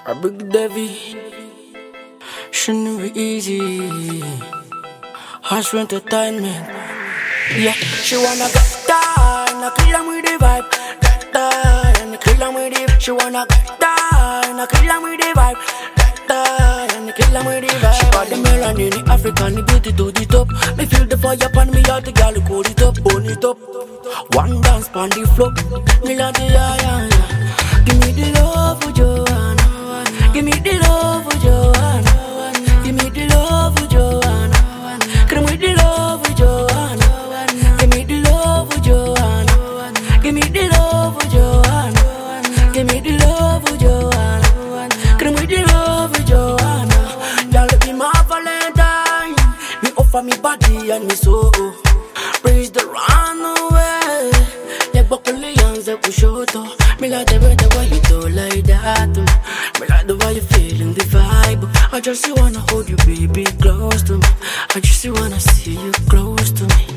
A big Devi, shouldn't be easy. Harsh entertainment. Yeah, she wanna get down, I kill 'em with the vibe. Get down, I kill 'em with the. She wanna get down, I kill 'em with the vibe. Get down, I kill 'em with the vibe. She got the melanin, the African, the beauty to the top. Me feel the fire upon me, all the girl cool it up, burn it up. One dance pon the floor, me like the yeah. Give me the love for Joanna. Give me the love for Joanna. Give me the love for Joanna. Come with the love for Joanna. Give me the love for Joanna. Give me the love for Joanna. Give me the love for Joanna. Come with the love for Joanna. Y'all be my Valentine. Me offer me body and me soul. Praise the runaway. Yeah, buckle the hands that push out. Me like the way you do like that. Me like the way you feeling the vibe. I just wanna hold you, baby, close to me. I just wanna see you close to me.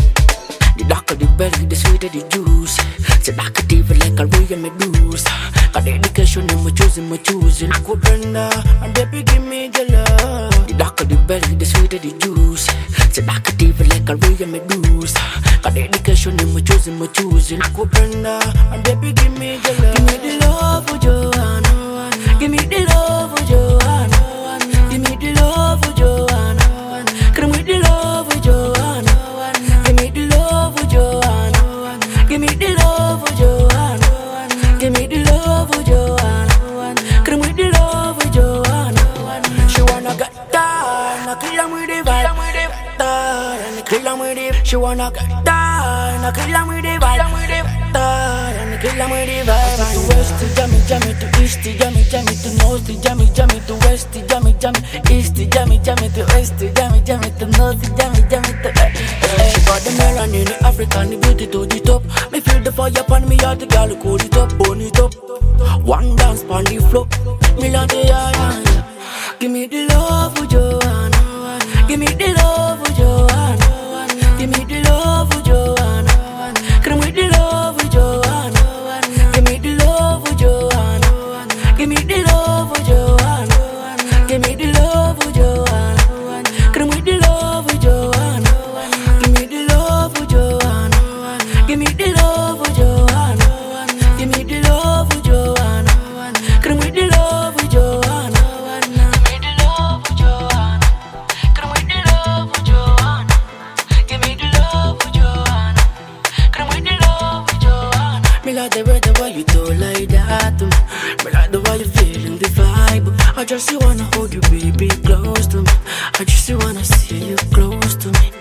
The darker the berry, the sweeter the juice. It's a darker devil like a real medusa. Got dedication in my choosing. I could render, and baby give me the love. The darker the berry, the sweeter the juice. It's a darker devil like a real medusa. Got dedication in my choosing. I could render, and baby give me the love. Give me the love for Joanna. Give me the love for Joanna. Give me the love for Joanna. Come with the love for Joanna. Give me the love for Joanna. Give me the love for Joanna. Give me the love for Joanna. Come with the love for Joanna. She wanna get down, I kill 'em with the vibe. Down, I kill 'em with it. She wanna get down, I kill 'em with the vibe. Down, I kill 'em with the vibe. To west, to jammy, to east, to jammy, to north, to jammy, to west, to jammy, east, to jammy, to west, to jammy, to north, to jammy, to she got the melanin, the African, the beauty to the top. Me feel the fire upon me, all the girl cool it up, burn it up. One dance pon the floor, me like the yeah. Give me the love for Joanna. Give me the love for Joanna. Give me the love for Joanna. Come with the love for Joanna. Give me the love for Joanna. Give me the love for Joanna. Give me the love for Joanna. Come with the love for Joanna. Give me the love for Joanna. Give me the love for Joanna. Give me the love for Joanna. Come with the love for Joanna. Give me the love for Joanna. Come with the love for Joanna. Give me the love for Joanna. Come with the love for Joanna. Me like the way you do like that. Me like the way you feeling the vibe. I just wanna hold you, baby, close to me. I just wanna see you close to me.